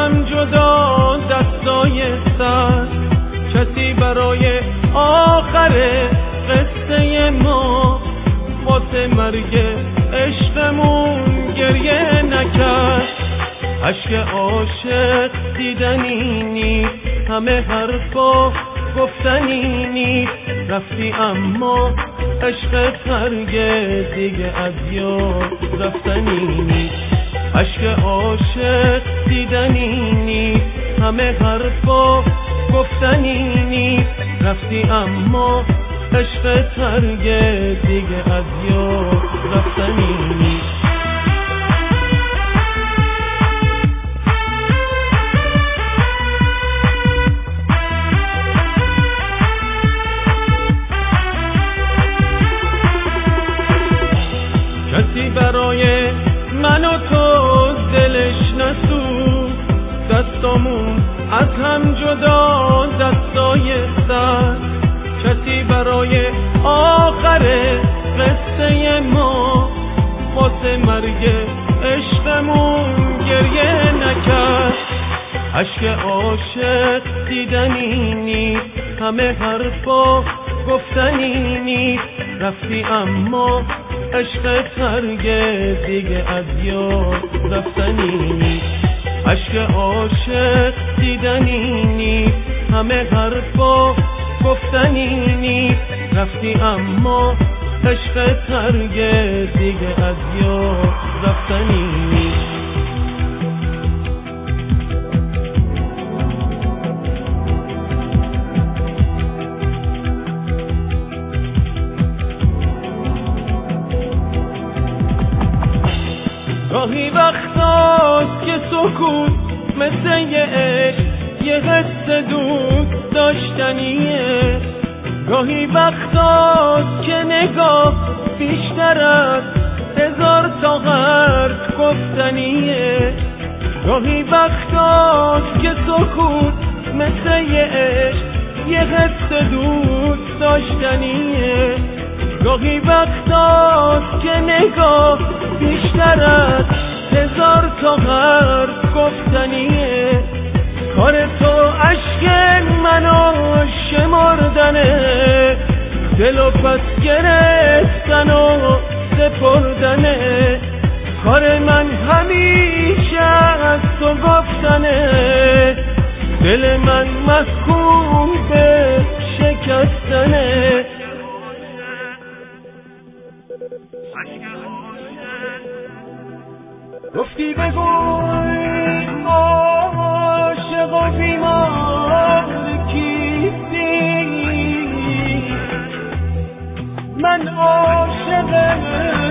هم جدا دستای سر، کسی برای آخر قصه ما واسه مرگ عشقمون گریه نکرد. عشق عاشق دیدنی نیست، همه حرفا گفتنی نیست، رفتی اما عشق هرگز دیگه از یاد رفتنی نیست. عشق عاشق دیدنی نیست، همه حرفا گفتنی نیست، رفتی اما عشق هرگز دیگه از یاد رفتنی نیست. کسی برای من و تو دلش نسوخت، دستامون از هم جدا دستای سر، کسی برای آخر قصه ما واسه مرگ عشقمون گریه نکرد. عشق عاشق دیدنی نیست، همه حرفا گفتنی نیست، رفتی اما عشق هرگز دیگه از یاد رفتنی نیست. عشق عاشق دیدنی نیست، همه حرفا گفتنی نیست، رفتی اما عشق هرگز دیگه از یاد رفتنی نیست. گاهی وقتاست که سکوت مثل یه عشق، یه حس دوست داشتنیه. گاهی وقتاست که نگاه بیشتر از 1000 تا حرف گفتنیه. گاهی وقتاست که سکوت مثل یه عشق، یه حس دوست داشتنیه. گاهی وقتاست که نگاه بیشتر از 1000 تا حرف گفتنیه. کار تو عشق منو شمردنه، دلو پس گرفتن و سپردنه. کار من همیشه از تو گفتنه، دل من محکوم به شکستنه. گفتی بگوی عاشق و بیمار کیستی، من عاشق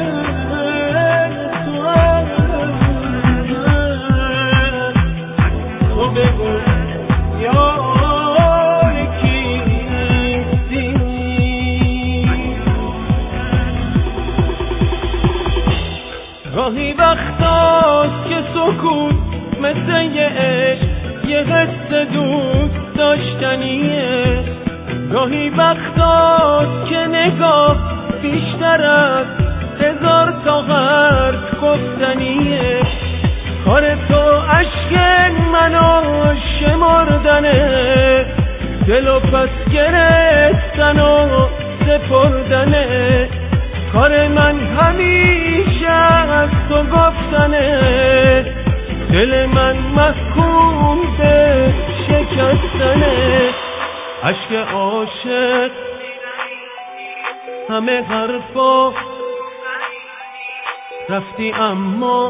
تو بگو یار کیستی. گاهی وقتاست که سکوت مثل یه عشق، یه حس دوست داشتنیه. گاهی وقتاست که نگاه بیشتر از 1000 تا حرف گفتنیه. کار تو عشق منو شمردنه، دلو پس گرفتن و سپردنه. کار من همیشه از تو گفتنه، دل من محکوم به شکستنه. عشق عاشق همه حرفا رفتی اما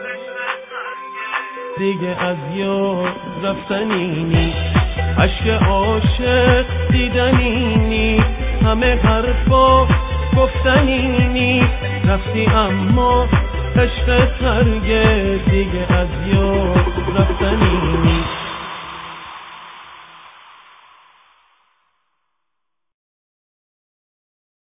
دیگه از یاد رفتنی نیست. عشق عاشق دیدنی نیست، همه حرفا گفتنی نیست، رفتی اما عشق هرگز دیگه از یاد رفتنی نیست.